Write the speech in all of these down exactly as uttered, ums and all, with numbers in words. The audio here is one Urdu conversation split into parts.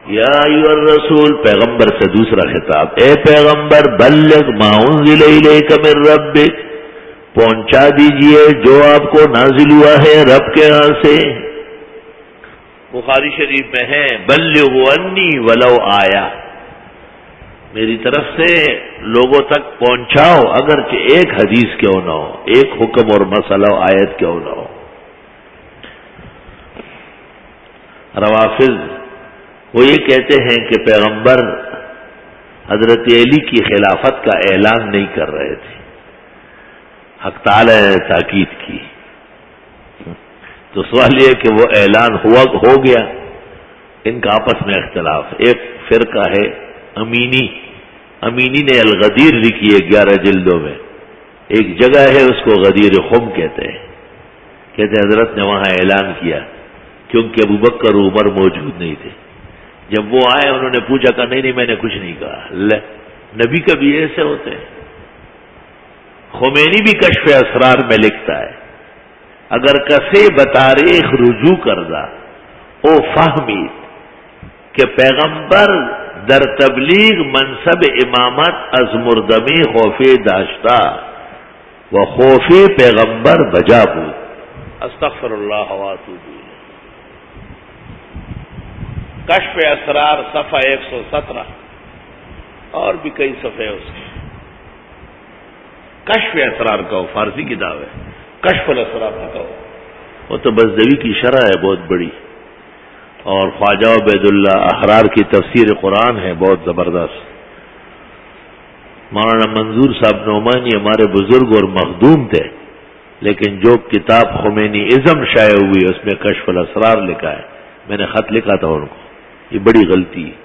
یا ایھا الرسول، پیغمبر سے دوسرا خطاب، اے پیغمبر بلغ ما انزل الیک من ربک، پہنچا دیجئے جو آپ کو نازل ہوا ہے رب کے ہاں سے۔ بخاری شریف میں ہے بلغوا انی ولو آیا، میری طرف سے لوگوں تک پہنچاؤ اگرچہ ایک حدیث کیوں نہ ہو، ایک حکم اور مسئلہ و آیت کیوں نہ ہو۔ روافض وہ یہ کہتے ہیں کہ پیغمبر حضرت علی کی خلافت کا اعلان نہیں کر رہے تھے، حق تعالی نے تاکید کی، تو سوال یہ کہ وہ اعلان ہوا ہو گیا۔ ان کا آپس میں اختلاف، ایک فرقہ ہے امینی، امینی نے الغدیر لکھی ہے گیارہ جلدوں میں، ایک جگہ ہے اس کو غدیر خم کہتے ہیں، کہتے ہیں حضرت نے وہاں اعلان کیا کیونکہ ابو بکر و عمر موجود نہیں تھے۔ جب وہ آئے انہوں نے پوچھا، کہا نہیں نہیں میں نے کچھ نہیں کہا۔ لے نبی کبھی ایسے ہوتے ہیں۔ خمینی بھی کشف اسرار میں لکھتا ہے، اگر کسے بتاریخ رجوع کردہ او فہمید کہ پیغمبر در تبلیغ منصب امامت از مردمی خوفی داشتا و خوفی پیغمبر بجا بود۔ استغفر اللہ و اتوب الیہ۔ کشف اسرار صفحہ ایک سو سترہ، اور بھی کئی صفحے اس کے۔ کشف اسرار کا فارسی کتاب ہے، کشف الاسرار نہ کہو، وہ تو بزدوی کی شرح ہے بہت بڑی، اور خواجہ عبید اللہ احرار کی تفسیر قرآن ہے بہت زبردست۔ مولانا منظور صاحب نعمانی ہمارے بزرگ اور مخدوم تھے، لیکن جو کتاب خمینی ازم شائع ہوئی اس میں کشف الاسرار لکھا ہے، میں نے خط لکھا تھا ان کو، یہ بڑی غلطی ہے۔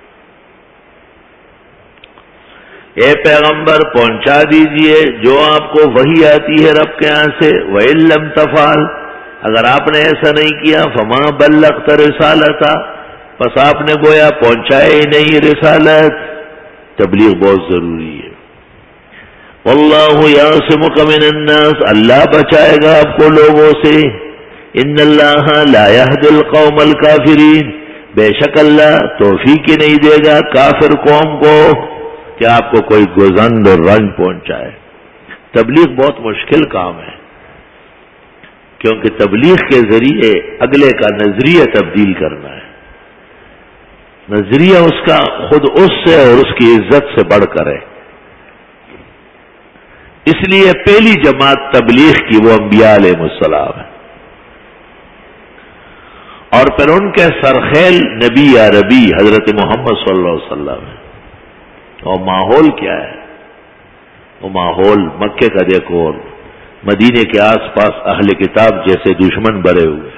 اے پیغمبر پہنچا دیجئے جو آپ کو وحی آتی ہے رب کے یہاں سے، وَإِن لَّمْ تَفْعَلْ، اگر آپ نے ایسا نہیں کیا، فَمَا بَلَّغْتَ رِسَالَتَهُ، پس آپ نے گویا پہنچائے ہی نہیں رسالت۔ تبلیغ بہت ضروری ہے۔ وَاللَّهُ يَعْصِمُكَ مِنَ النَّاسِ، اللہ بچائے گا آپ کو لوگوں سے۔ إِنَّ اللَّهَ لَا يَهْدِي الْقَوْمَ الْكَافِرِينَ، بے شک اللہ توفیق ہی نہیں دے گا کافر قوم کو کہ آپ کو کوئی گزند اور رنج پہنچائے۔ تبلیغ بہت مشکل کام ہے، کیونکہ تبلیغ کے ذریعے اگلے کا نظریہ تبدیل کرنا ہے۔ نظریہ اس کا خود اس سے اور اس کی عزت سے بڑھ کر ہے۔ اس لیے پہلی جماعت تبلیغ کی وہ انبیاء علیہ السلام ہے، اور پھر ان کے سرخیل نبی عربی حضرت محمد صلی اللہ علیہ وسلم ہے۔ اور ماحول کیا ہے؟ وہ ماحول مکے کا دیکھو، اور مدینے کے آس پاس اہل کتاب جیسے دشمن بڑے ہوئے۔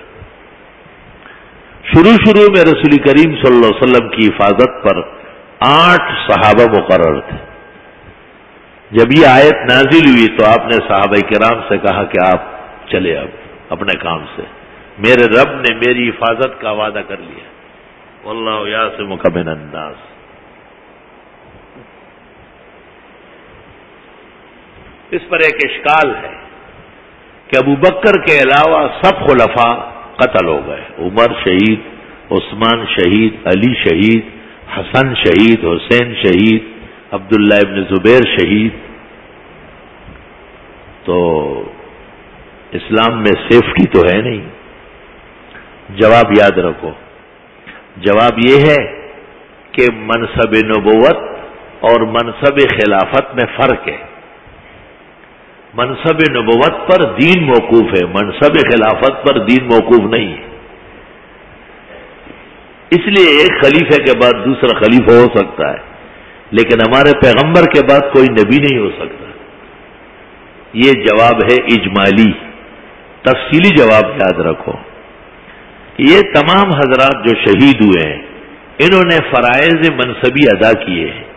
شروع شروع میں رسول کریم صلی اللہ علیہ وسلم کی حفاظت پر آٹھ صحابہ مقرر تھے۔ جب یہ آیت نازل ہوئی تو آپ نے صحابہ کرام سے کہا کہ آپ چلے اب اپنے کام سے، میرے رب نے میری حفاظت کا وعدہ کر لیا۔ واللہ یعصمک من الناس۔ اس پر ایک اشکال ہے کہ ابو بکر کے علاوہ سب خلفاء قتل ہو گئے، عمر شہید، عثمان شہید، علی شہید، حسن شہید، حسین شہید، عبداللہ ابن زبیر شہید۔ تو اسلام میں سیفٹی تو ہے نہیں۔ جواب یاد رکھو، جواب یہ ہے کہ منصب نبوت اور منصب خلافت میں فرق ہے۔ منصب نبوت پر دین موقوف ہے، منصب خلافت پر دین موقوف نہیں ہے۔ اس لیے ایک خلیفے کے بعد دوسرا خلیفہ ہو سکتا ہے، لیکن ہمارے پیغمبر کے بعد کوئی نبی نہیں ہو سکتا۔ یہ جواب ہے اجمالی۔ تفصیلی جواب یاد رکھو، یہ تمام حضرات جو شہید ہوئے ہیں انہوں نے فرائض منصبی ادا کیے ہیں۔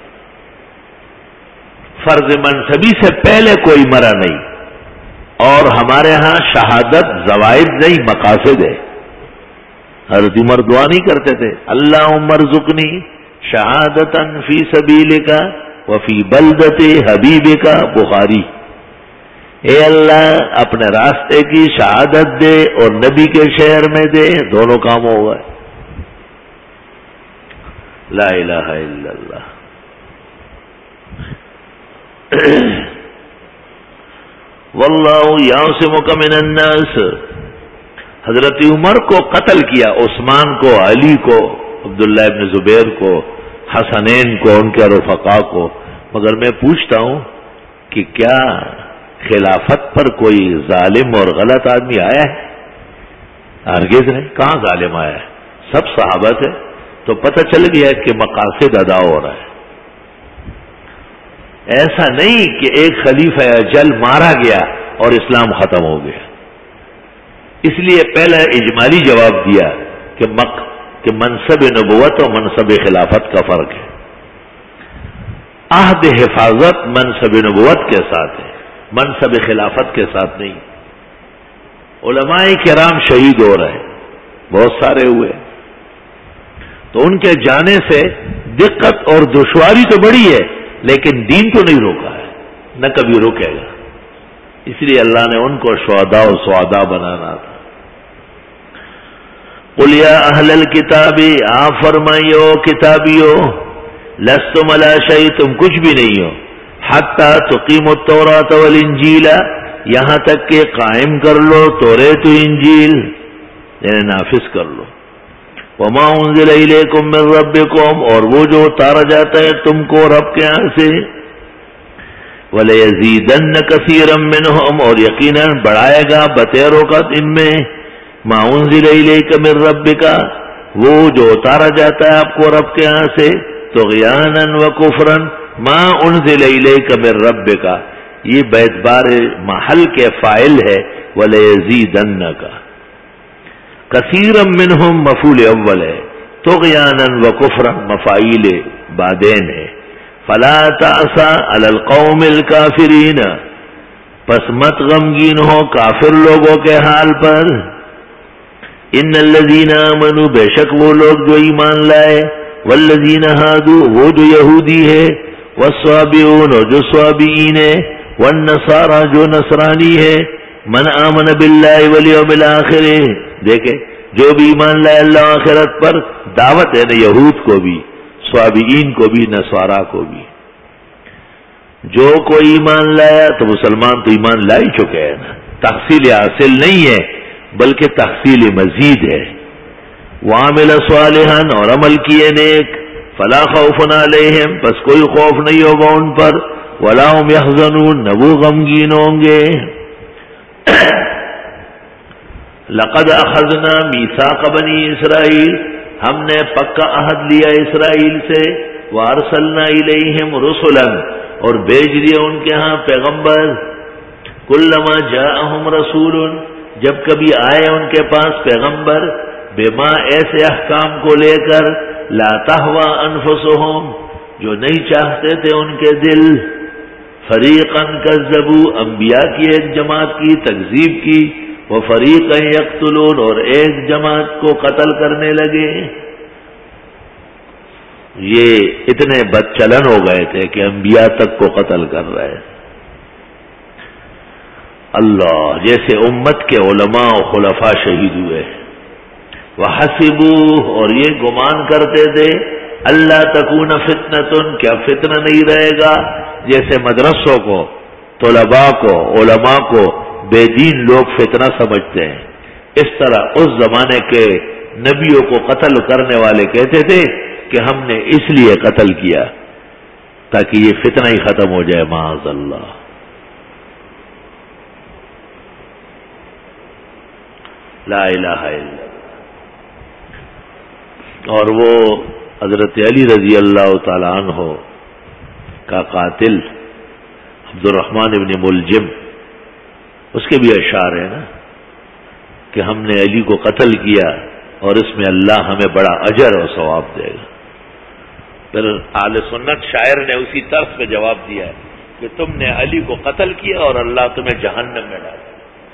فرض منصبی سے پہلے کوئی مرا نہیں، اور ہمارے ہاں شہادت زوائد نہیں مقاصد ہے۔ حضرت عمر دعا نہیں کرتے تھے، اللہم ارزقنی شہادتا فی سبیلک وفی بلدت حبیبک، بخاری۔ اے اللہ اپنے راستے کی شہادت دے اور نبی کے شہر میں دے، دونوں کام ہو گئے۔ لا الہ الا اللہ. واللہ یعصمک من الناس. حضرت عمر کو قتل کیا، عثمان کو، علی کو، عبداللہ ابن زبیر کو، حسنین کو، ان کے رفقا کو. مگر میں پوچھتا ہوں کہ کیا خلافت پر کوئی ظالم اور غلط آدمی آیا ہے؟ ہرگز نہیں. کہاں ظالم آیا ہے؟ سب صحابہ تھے. تو پتہ چل گیا کہ مقاصد ادا ہو رہا ہے. ایسا نہیں کہ ایک خلیفہ اجل مارا گیا اور اسلام ختم ہو گیا. اس لیے پہلا اجمالی جواب دیا کہ مق کہ منصب نبوت اور منصب خلافت کا فرق ہے. عہد حفاظت منصب نبوت کے ساتھ ہے، منصب خلافت کے ساتھ نہیں. علماء کرام شہید ہو رہے ہیں، بہت سارے ہوئے، تو ان کے جانے سے دقت اور دشواری تو بڑی ہے، لیکن دین تو نہیں روکا ہے، نہ کبھی روکے گا. اس لیے اللہ نے ان کو شہداء و سعداء بنانا تھا. قل یا اہل الکتاب، آپ فرمائیو کتابیو، لستم علی شیء، تم کچھ بھی نہیں ہو، حتی تقیموا التوراۃ والانجیل، یہاں تک کہ قائم کر لو توریت و انجیل، یعنی نافذ کر لو. وما انزل الیکم من ربکم، اور وہ جو اتارا جاتا ہے تم کو رب کے یہاں سے. وَلَيَزِيدَنَّ كَثِيرًا مِّنْهُمْ، اور یقیناً بڑھائے گا بتیروں کا ان میں، ما انزل الیک من ربک، وہ جو اتارا جاتا ہے آپ کو رب کے یہاں سے، طغیانا و کفرا، ما انزل الیک من ربک، یہ باعتبار محل کے فاعل ہے، وَلَيَزِيدَنَّ کا. کثیرا منہم مفعول اول ہے، طغیانا و کفرا مفاعیل بعدین ہے. فلا تأسا علی القوم الکافرین، پس مت غمگین ہو کافر لوگوں کے حال پر. ان الذین آمنوا، بے شک وہ لوگ جو ایمان لائے، والذین ہادوا، وہ جو یہودی ہے، والصابئون، اور جو صابئین ہے، والنصارى، جو نصرانی ہے. من آمن باللہ والیوم الآخر، دیکھیں جو بھی ایمان لائے اللہ آخرت پر، دعوت ہے نا یہود کو بھی، صابئین کو بھی، نصارا کو بھی. جو کوئی ایمان لایا تو مسلمان تو ایمان لا ہی چکے ہیں نا، تحصیل حاصل نہیں ہے بلکہ تحصیل مزید ہے. وعمل صالحا، اور عمل کیے نیک، فلا خوف علیہم، پس کوئی خوف نہیں ہوگا ان پر، ولا هم يحزنون، نہ وہ غمگین ہوں گے. لقد اخذنا میثاق بنی اسرائیل، ہم نے پکا عہد لیا اسرائیل سے، وارسلنا الیہم رسلا، اور بھیج دیا ان کے ہاں پیغمبر. کلما جاءہم رسول، جب کبھی آئے ان کے پاس پیغمبر، بما، ایسے احکام کو لے کر، لا تہوی انفسہم، جو نہیں چاہتے تھے ان کے دل. فریقا کذبوا، انبیاء کی ایک جماعت کی تکذیب کی، وفریقا یقتلون، اور ایک جماعت کو قتل کرنے لگے. یہ اتنے بد چلن ہو گئے تھے کہ انبیاء تک کو قتل کر رہے. اللہ، جیسے امت کے علماء و خلفاء شہید ہوئے. وحسبوا، اور یہ گمان کرتے تھے، اللہ تکون فتنۃ، کیا فتنہ نہیں رہے گا. جیسے مدرسوں کو، طلباء کو، علماء کو بے دین لوگ فتنہ سمجھتے ہیں، اس طرح اس زمانے کے نبیوں کو قتل کرنے والے کہتے تھے کہ ہم نے اس لیے قتل کیا تاکہ یہ فتنہ ہی ختم ہو جائے. معاذ اللہ. لا الہ الا اللہ. اور وہ حضرت علی رضی اللہ تعالی عنہ کا قاتل عبد الرحمن ابن ملجم، اس کے بھی اشعار ہیں نا کہ ہم نے علی کو قتل کیا اور اس میں اللہ ہمیں بڑا اجر اور ثواب دے گا. پھر اہل سنت شاعر نے اسی طرز پہ جواب دیا ہے کہ تم نے علی کو قتل کیا اور اللہ تمہیں جہنم میں ڈالا.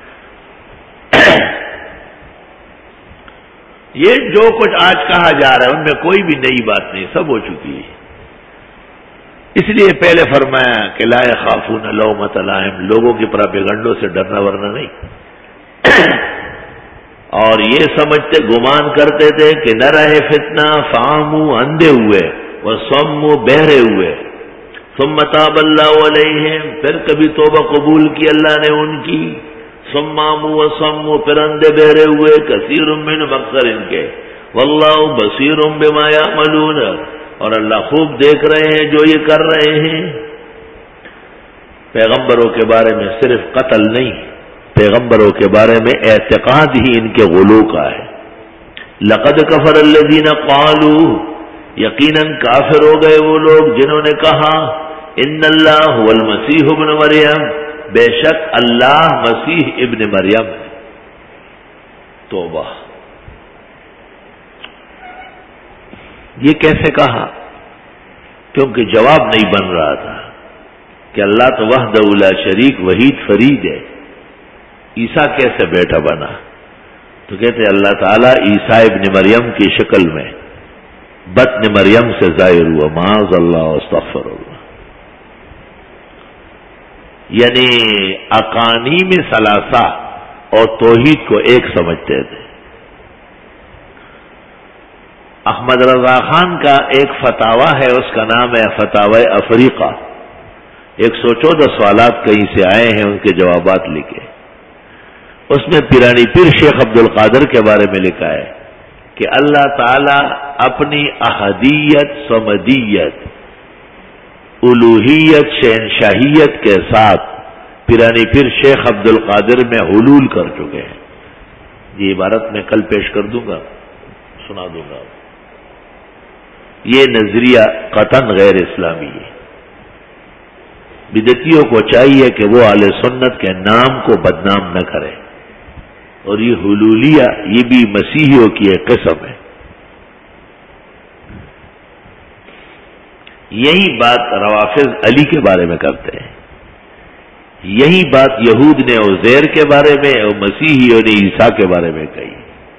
یہ جو کچھ آج کہا جا رہا ہے ان میں کوئی بھی نئی بات نہیں، سب ہو چکی ہے. اس لیے پہلے فرمایا کہ لا یخافون لومۃ لائم، لوگوں کی پراپیگنڈوں سے ڈرنا ورنا نہیں. اور یہ سمجھتے گمان کرتے تھے کہ نہ رہے فتنہ، فامو اندھے ہوئے، وہ سمو بہرے ہوئے، ثم تاب اللہ علیہم، پھر کبھی توبہ قبول کی اللہ نے ان کی، ثم آمو و سمو، پھر اندھے بہرے ہوئے، کثیر منہم اکثر ان کے، واللہ بصیر بما یعملون، اور اللہ خوب دیکھ رہے ہیں جو یہ کر رہے ہیں۔ پیغمبروں کے بارے میں صرف قتل نہیں، پیغمبروں کے بارے میں اعتقاد ہی ان کے غلو کا ہے۔ لقد کفر الذین قالوا، یقیناً کافر ہو گئے وہ لوگ جنہوں نے کہا ان اللہ هو المسیح ابن مریم، بے شک اللہ مسیح ابن مریم ہے۔ توبہ، یہ کیسے کہا؟ کیونکہ جواب نہیں بن رہا تھا کہ اللہ تو وحدہ لا شریک وحید فرید ہے، عیسیٰ کیسے بیٹا بنا؟ تو کہتے اللہ تعالیٰ عیسیٰ ابن مریم کی شکل میں بطن مریم سے ظاہر ہوا، معاذ اللہ استغفر اللہ۔ یعنی اقانیم ثلاثہ اور توحید کو ایک سمجھتے تھے۔ احمد رضا خان کا ایک فتاوی ہے، اس کا نام ہے فتاوی افریقہ، ایک سو چودہ سوالات کہیں سے آئے ہیں، ان کے جوابات لکھے۔ اس میں پیرانی پیر شیخ عبد القادر کے بارے میں لکھا ہے کہ اللہ تعالی اپنی احدیت، صمدیت، الوہیت، شہنشاہیت کے ساتھ پیرانی پیر شیخ عبد القادر میں حلول کر چکے ہیں۔ یہ عبارت میں کل پیش کر دوں گا، سنا دوں گا۔ یہ نظریہ قطعاً غیر اسلامی ہے۔ بدعتیوں کو چاہیے کہ وہ اہل سنت کے نام کو بدنام نہ کرے، اور یہ حلولیہ یہ بھی مسیحیوں کی ایک قسم ہے۔ یہی بات روافض علی کے بارے میں کرتے ہیں، یہی بات یہود نے عزیر کے بارے میں اور مسیحیوں نے عیسیٰ کے بارے میں کہی۔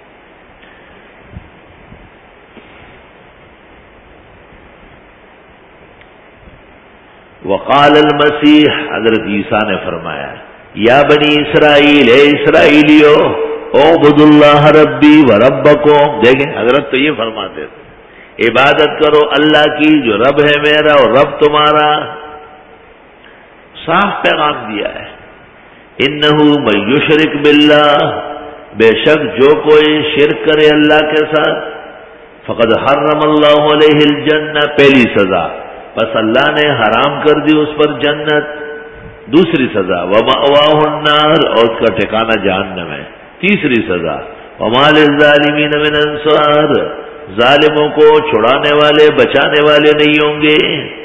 وقال المسیح، حضرت عیسیٰ نے فرمایا یا بنی اسرائیل، اے اسرائیلیو، اعبدوا اللہ ربی و ربکم، دیکھیں حضرت تو یہ فرماتے تھے عبادت کرو اللہ کی جو رب ہے میرا اور رب تمہارا۔ صاف پیغام دیا ہے، انہ من یشرک باللہ، بے شک جو کوئی شرک کرے اللہ کے ساتھ، فقد حرم اللہ علیہ الجنہ، پہلی سزا، بس اللہ نے حرام کر دی اس پر جنت۔ دوسری سزا ومأواہ النار، اور اس کا ٹھکانہ جہنم ہے۔ تیسری سزا وما للظالمین من انصار، ظالموں کو چھڑانے والے بچانے والے نہیں ہوں گے۔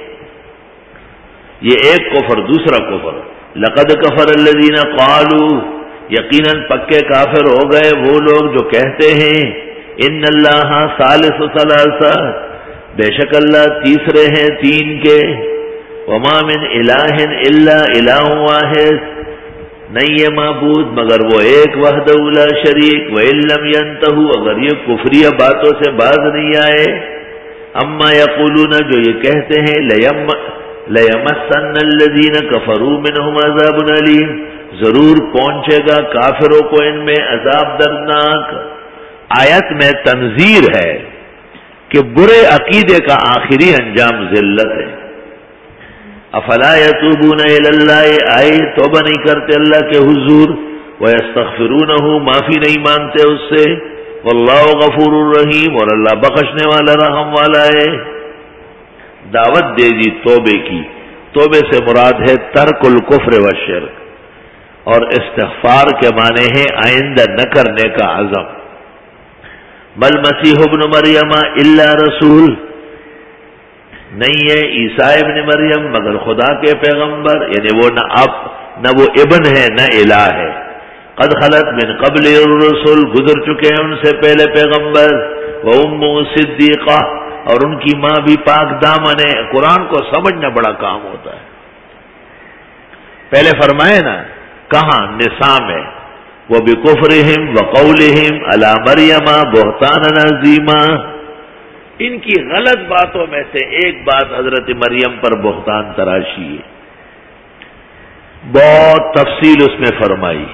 یہ ایک کفر، دوسرا کفر لقد کفر الذین قالوا، یقیناً پکے کافر ہو گئے وہ لوگ جو کہتے ہیں ان اللہ ثالث ثلاثہ، بے شک اللہ تیسرے ہیں تین کے، وما من الہ الا الہ واحد، نہیں ہے معبود مگر وہ ایک وحدہ لا شریک، وإن لم ينتہوا، اگر یہ کفریہ باتوں سے باز نہیں آئے، اما یقولون، جو یہ کہتے ہیں، لَيَمَسَّنَّ الَّذِينَ كَفَرُوا مِنْهُمْ عَذَابٌ أَلِيمٌ، ضرور پہنچے گا کافروں کو ان میں عذاب دردناک۔ آیت میں تنذیر ہے کہ برے عقیدے کا آخری انجام ذلت ہے۔ افلا یتوبون الی اللہ، آئے توبہ نہیں کرتے اللہ کے حضور، ویستغفرونہ، معافی نہیں مانگتے اس سے، واللہ غفور الرحیم، اور اللہ بخشنے والا رحم والا ہے۔ دعوت دے دی توبے کی، توبے سے مراد ہے ترک الکفر والشرک، اور استغفار کے معنی ہے آئندہ نہ کرنے کا عزم۔ بل مسیح ابن مریم الا رسول، نہیں ہے عیسیٰ ابن مریم مگر خدا کے پیغمبر، یعنی وہ نہ اب نہ وہ ابن ہے نہ الہ ہے۔ قد خلت من قبل الرسل، گزر چکے ہیں ان سے پہلے پیغمبر، وامہ صدیقہ، اور ان کی ماں بھی پاک دامن ہے۔ قرآن کو سمجھنا بڑا کام ہوتا ہے۔ پہلے فرمائے نا کہاں نساء میں، وَبِكُفْرِهِمْ وَقَوْلِهِمْ عَلَى مَرْيَمَ بُهْتَانًا عَظِيمًا، ان کی غلط باتوں میں سے ایک بات حضرت مریم پر بہتان تراشی ہے، بہت تفصیل اس میں فرمائی۔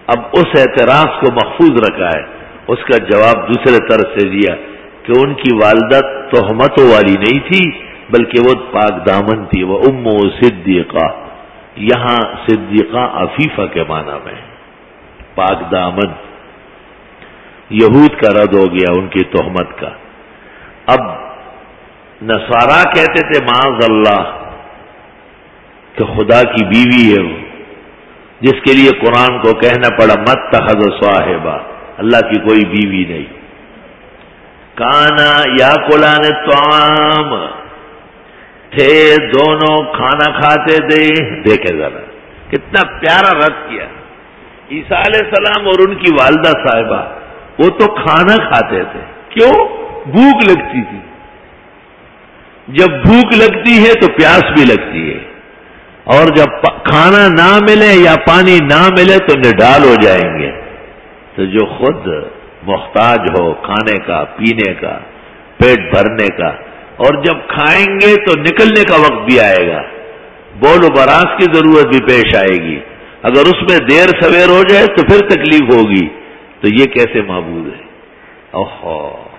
اب اس اعتراض کو محفوظ رکھا ہے. اس کا جواب دوسرے طرف سے دیا کہ ان کی والدہ تہمتوں والی نہیں تھی بلکہ وہ پاک دامن تھی. وہ ام صدیقہ، یہاں صدیقہ عفیفہ کے معنی میں پاک دامن. یہود کا رد ہو گیا ان کی تہمت کا. اب نصارا کہتے تھے معاذ اللہ کہ خدا کی بیوی ہے وہ، جس کے لیے قرآن کو کہنا پڑا متخذ صاحبہ، اللہ کی کوئی بیوی نہیں. کانا یاکلان الطعام، تھے دونوں کھانا کھاتے تھے. دیکھے ذرا کتنا پیارا رد کیا. عیسیٰ علیہ السلام اور ان کی والدہ صاحبہ وہ تو کھانا کھاتے تھے. کیوں؟ بھوک لگتی تھی. جب بھوک لگتی ہے تو پیاس بھی لگتی ہے، اور جب کھانا نہ ملے یا پانی نہ ملے تو نڈال ہو جائیں گے. تو جو خود محتاج ہو کھانے کا، پینے کا، پیٹ بھرنے کا، اور جب کھائیں گے تو نکلنے کا وقت بھی آئے گا، بول و براز کی ضرورت بھی پیش آئے گی. اگر اس میں دیر سویر ہو جائے تو پھر تکلیف ہوگی. تو یہ کیسے معبود ہے؟ اوہو،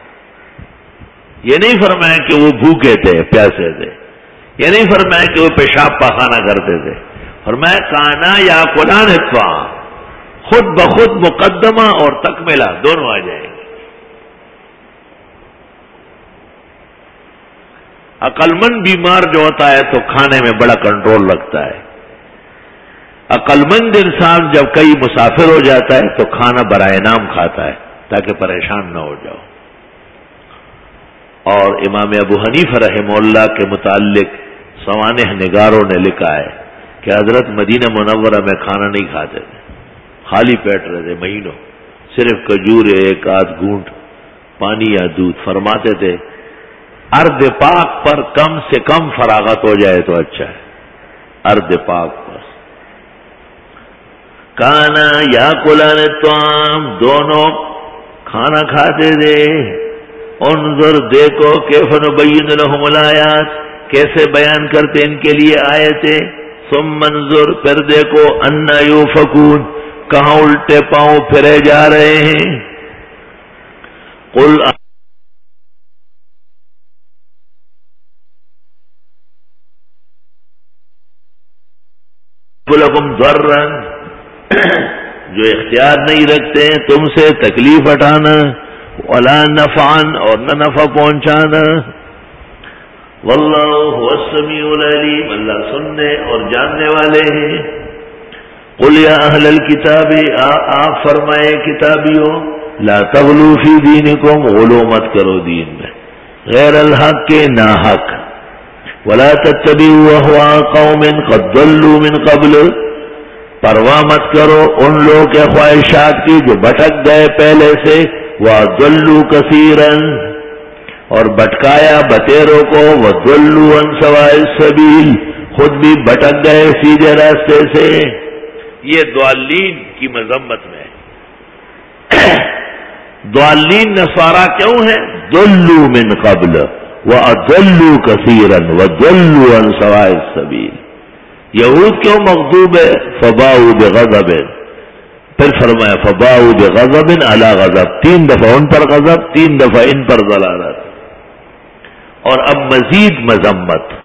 یہ نہیں فرمایا کہ وہ بھوکے تھے پیاسے تھے، یہ نہیں فرمایا کہ وہ پیشاب پاخانہ کرتے تھے. فرمایا کانا یا قلان الطعام، خود بخود مقدمہ اور تکملہ دونوں آ جائیں گے. عقلمند بیمار جو ہوتا ہے تو کھانے میں بڑا کنٹرول رکھتا ہے. عقلمند انسان جب کئی مسافر ہو جاتا ہے تو کھانا برائے نام کھاتا ہے تاکہ پریشان نہ ہو جاؤ. اور امام ابو حنیفہ رحمہ اللہ کے متعلق سوانح نگاروں نے لکھا ہے کہ حضرت مدینہ منورہ میں کھانا نہیں کھاتے تھے، خالی پیٹ رہتے مہینوں، صرف کھجور ایک آدھ گھونٹ پانی یا دودھ. فرماتے تھے ارض پاک پر کم سے کم فراغت ہو جائے تو اچھا ہے. ارض پاک پر کانا یا کلان الطعام، دونوں کھانا کھاتے تھے. انظر دیکھو کیف نبین لہم الآیات، کیسے بیان کرتے ان کے لیے آیتیں. ثم انظر، پھر دیکھو انا یوفکون، کہاں الٹے پاؤں پھرے جا رہے ہیں. قل لکم ضرا، جو اختیار نہیں رکھتے ہیں تم سے تکلیف ہٹانا، ولا نفعا، اور نہ نفع پہنچانا. واللہ هو السمیع العلیم، اللہ سننے اور جاننے والے ہیں. قل یا اہل الکتاب، آپ فرمائے کتابیوں، لا تغلوا فی دینکم، غلو مت کرو دین میں غیر الحق کے ناحق. ولا تتبعوا اہواء قوم قد ضلوا من قبل، پرواہ مت کرو ان لوگوں کے خواہشات کی جو بھٹک گئے پہلے سے. وَضَلُّوا كَثِيرًا، اور بھٹکایا بتیروں کو. وَضَلُّوا عَنْ سَوَاءِ السَّبِيلِ، خود بھی بھٹک گئے سیدھے راستے سے. یہ ضالین کی مذمت میں ہے. ضالین نصارا کیوں ہیں؟ ضلوا من قبل وَأَضَلُّوا كَثِيرًا وَضَلُّوا عَنْ سَوَاءِ السَّبِيلِ. یہود کیوں مغضوب ہے؟ فَبَاءُوا بِغَضَبٍ، پھر فرمایا فباؤ بغضب علی غضب، تین دفعہ ان پر غضب، تین دفعہ ان پر ضلالت، اور اب مزید مذمت.